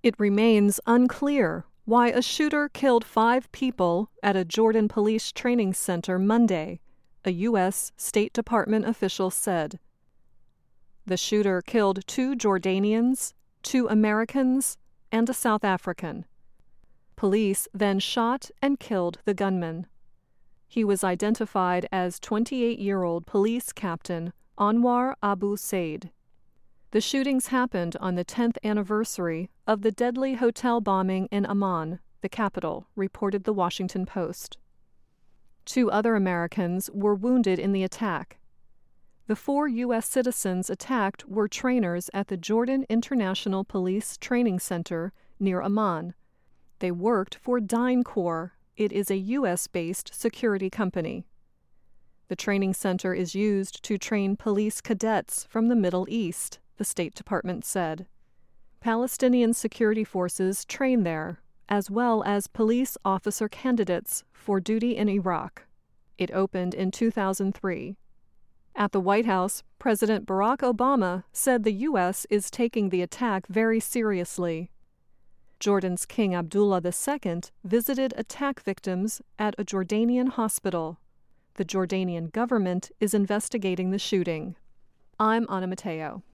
It remains unclear why a shooter killed 5 people at a Jordan police training center Monday, a U.S. State Department official said. The shooter killed 2 Jordanians, 2 Americans, and a South African. Police then shot and killed the gunman. He was identified as 28-year-old police captain Anwar Abu Said. The shootings happened on the 10th anniversary of the deadly hotel bombing in Amman, the capital, reported the Washington Post. 2 other Americans were wounded in the attack. The 4 U.S. citizens attacked were trainers at the Jordan International Police Training Center near Amman. They worked for DynCorp. It is a U.S.-based security company. The training center is used to train police cadets from the Middle East, the State Department said. Palestinian security forces train there, as well as police officer candidates for duty in Iraq. It opened in 2003. At the White House, President Barack Obama said the U.S. is taking the attack very seriously. Jordan's King Abdullah II visited attack victims at a Jordanian hospital. The Jordanian government is investigating the shooting. I'm Anna Matteo.